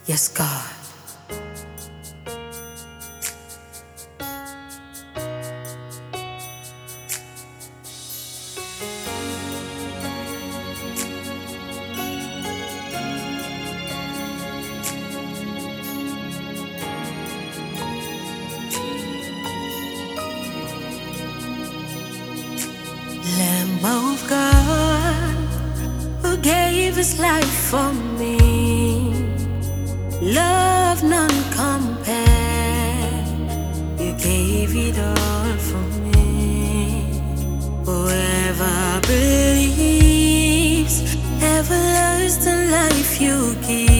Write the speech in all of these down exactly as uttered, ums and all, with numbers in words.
Yes, God. Lamb of God, who gave his life for me. Love none compared. You gave it all for me. Whoever believes, everlasting life you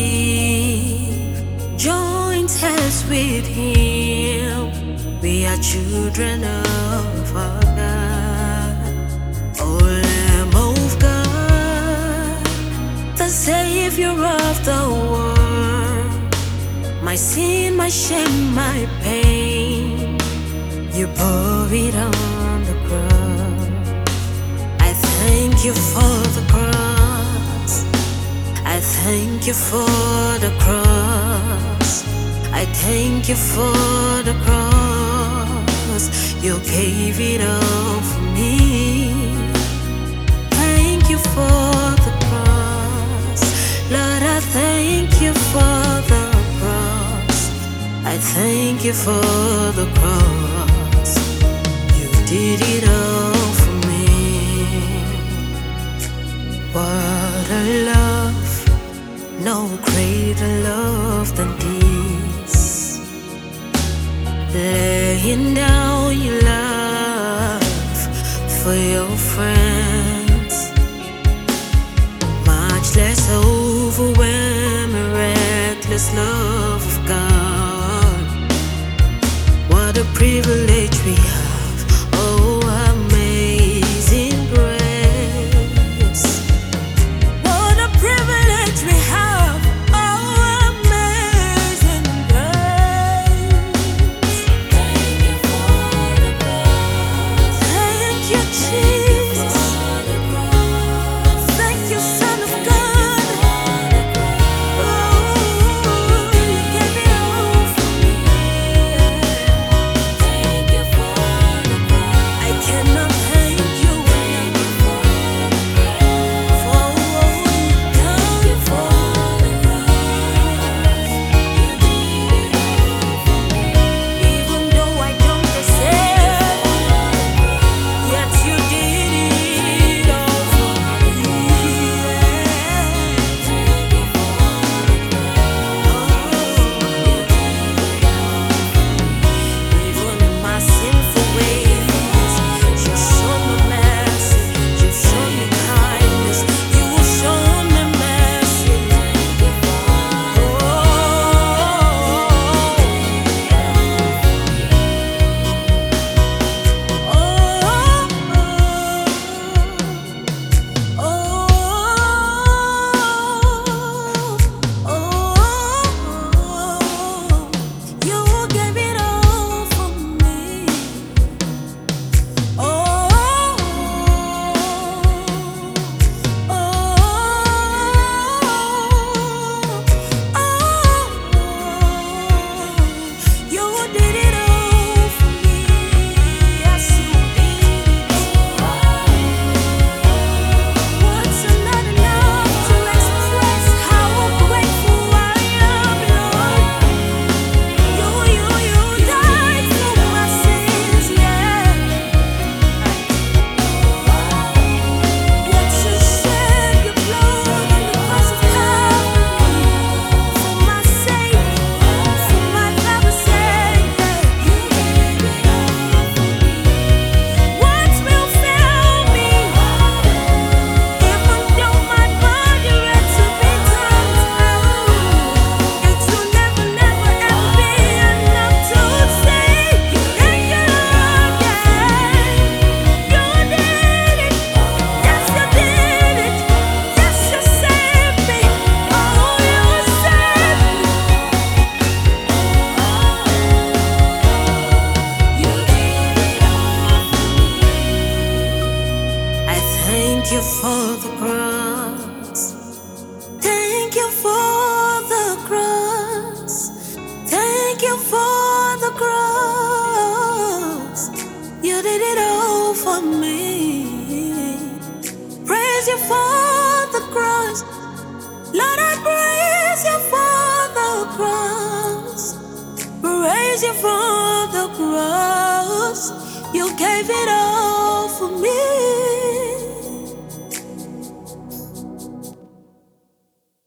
give. Joint hands with him. We are children of our God. Oh, Lamb of God, the Savior of the world. My sin, my shame, my pain, you bore it on the cross. I thank you for the cross. I thank you for the cross. I thank you for the cross. You gave it all for me. Thank you for the cross. Lord, I thank you for the cross. I thank you for the cross. You did it all for me. What a love, no greater love than this. Laying down your love for your friends. Much less overwhelming, reckless love of God. What a privilege we have. Oh, amazing grace. What a privilege we have. Oh, amazing grace. Thank you for the cross. Thank you, Jesus. Thank you, Son of God. Oh, you gave it all for me. Thank you for the cross. I cannot thank you enough for all you've done for the cross. Even though I don't deserve, yet you did it all for me. Even in my sinful ways, you showed me mercy. You showed me kindness. You showed me mercy. Oh, oh, oh, you gave it all for me. Oh, oh, you did it all for me. Yes, you did. Words are not enough to express how grateful I am, Lord. You, you, you died for my sins, yeah. Yet you shed your blood on the cross of Calvary for my sake, for my love's sake. You gave it all for me. Words will fail me, even though my body ready to be turned out. It will never, never, ever be enough to say thank you, Lord. Yeah, you did it. Yes, you did it. Yes, you saved me. Oh, you saved me. You did it all for me. I thank you for the cross. Thank you for the cross. the cross, you gave it all.